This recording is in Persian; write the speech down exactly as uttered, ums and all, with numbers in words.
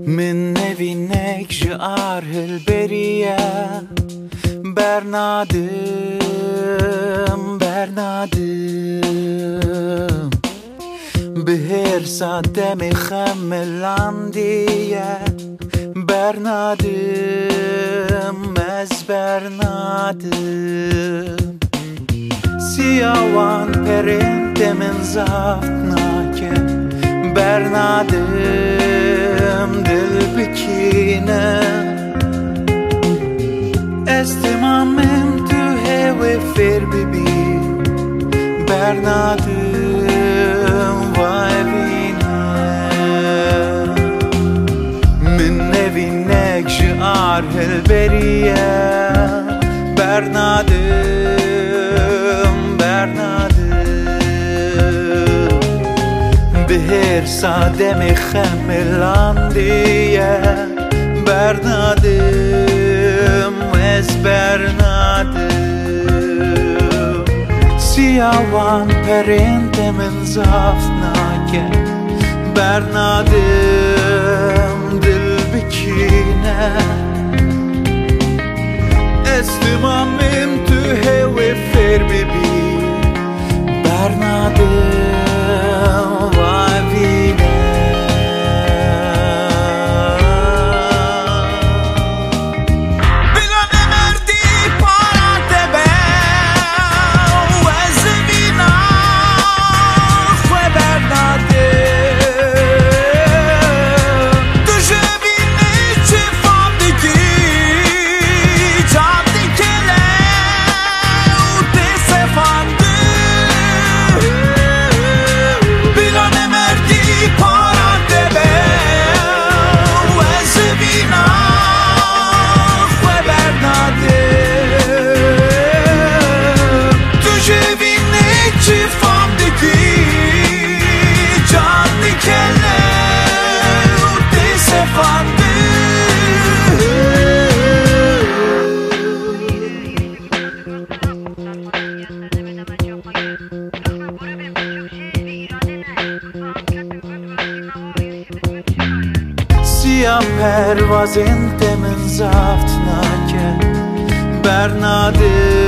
من نبینک جار هالبرية برنادم برنادم بهر صدم خمل عندية برنادم از برنادم سیاوان پرنت من زفتناکه برنادم دل بکینه استمامم تو هوا فر ببی برنادم وای بینه من نبینک جار هالبرية برنادم برنادم بهر صدم خمل عندية برنادم از برنادم سیاوان پرنت من زفتناکه برنادم دل بکینه استمامم تو هوا فر ببی برنادم وای بینه سیاه پرواز انت من زفتناکه برنادم